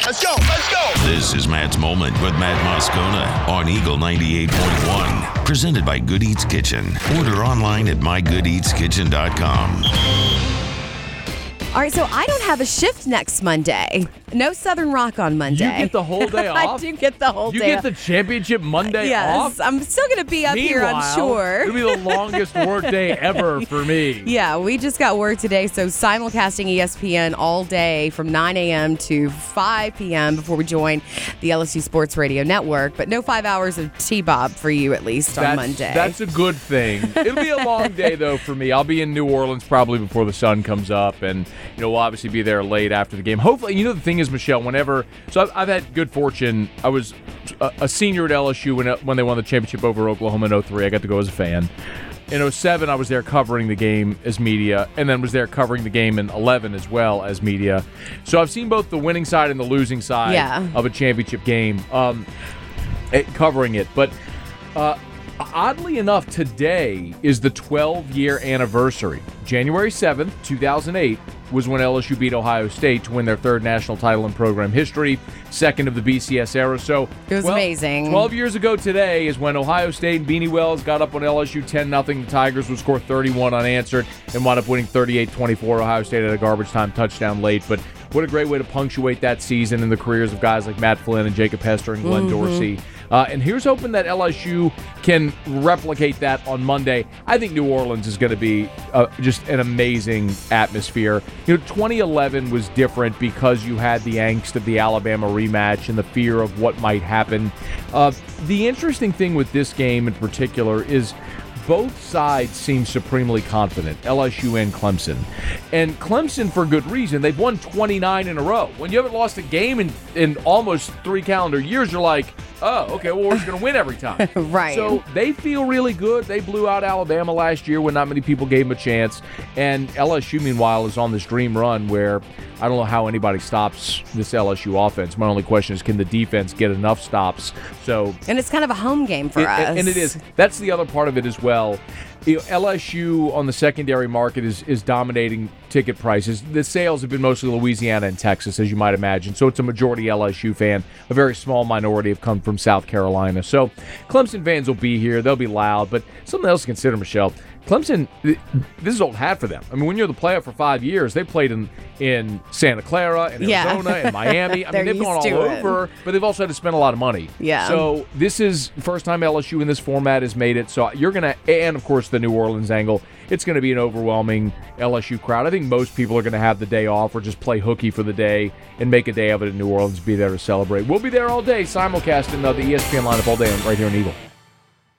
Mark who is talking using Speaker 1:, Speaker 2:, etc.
Speaker 1: Let's go. Let's go.
Speaker 2: This is Matt's Moment with Matt Moscona on Eagle 98.1. Presented by Good Eats Kitchen. Order online at mygoodeatskitchen.com.
Speaker 3: All right, so I don't have a shift next Monday. No Southern Rock on Monday.
Speaker 4: You get the whole day off?
Speaker 3: I do get the whole
Speaker 4: You
Speaker 3: day
Speaker 4: get
Speaker 3: off.
Speaker 4: the championship Monday off?
Speaker 3: Yes, I'm still going to be up here, I'm sure.
Speaker 4: It'll be the longest work day ever for me.
Speaker 3: Yeah, we just got word today, so simulcasting ESPN all day from 9 a.m. to 5 p.m. before we join the LSU Sports Radio Network, but no 5 hours of T-Bob for you at least on Monday.
Speaker 4: That's a good thing. It'll be a long day, though, for me. I'll be in New Orleans probably before the sun comes up, and we'll obviously be there late after the game. Hopefully, the thing is, Michelle, so I've had good fortune. I was a senior at LSU when they won the championship over Oklahoma in 2003. I got to go as a fan. In 2007, I was there covering the game as media, and then was there covering the game in 2011 as well as media. So I've seen both the winning side and the losing side of a championship game, covering it. But oddly enough, today is the 12-year anniversary. January 7th, 2008, was when LSU beat Ohio State to win their third national title in program history, second of the BCS era. So
Speaker 3: it was amazing.
Speaker 4: 12 years ago today is when Ohio State and Beanie Wells got up on LSU 10-0. The Tigers would score 31 unanswered and wound up winning 38-24. Ohio State had a garbage time touchdown late, but what a great way to punctuate that season in the careers of guys like Matt Flynn and Jacob Hester and Glenn Dorsey. And here's hoping that LSU can replicate that on Monday. I think New Orleans is going to be just an amazing atmosphere. 2011 was different because you had the angst of the Alabama rematch and the fear of what might happen. The interesting thing with this game in particular is both sides seem supremely confident, LSU and Clemson. And Clemson, for good reason, they've won 29 in a row. When you haven't lost a game in almost 3 calendar years, you're like, oh, okay, well, we're just going to win every time.
Speaker 3: Right.
Speaker 4: So they feel really good. They blew out Alabama last year when not many people gave them a chance. And LSU, meanwhile, is on this dream run where I don't know how anybody stops this LSU offense. My only question is, can the defense get enough stops?
Speaker 3: And it's kind of a home game for us.
Speaker 4: And it is. That's the other part of it as well. LSU on the secondary market is dominating ticket prices. The sales have been mostly Louisiana and Texas, as you might imagine. So it's a majority LSU fan. A very small minority have come from South Carolina. So Clemson fans will be here. They'll be loud. But something else to consider, Michelle. Clemson, this is old hat for them. I mean, when you're the playoff for 5 years, they played in Santa Clara, and Arizona, and Miami. I mean, they've gone all over, but they've also had to spend a lot of money.
Speaker 3: Yeah.
Speaker 4: So this is the first time LSU in this format has made it. So you're going to, and of course the New Orleans angle, it's going to be an overwhelming LSU crowd. I think most people are going to have the day off or just play hooky for the day and make a day of it in New Orleans, be there to celebrate. We'll be there all day, simulcasting the ESPN lineup all day right here in Eagle.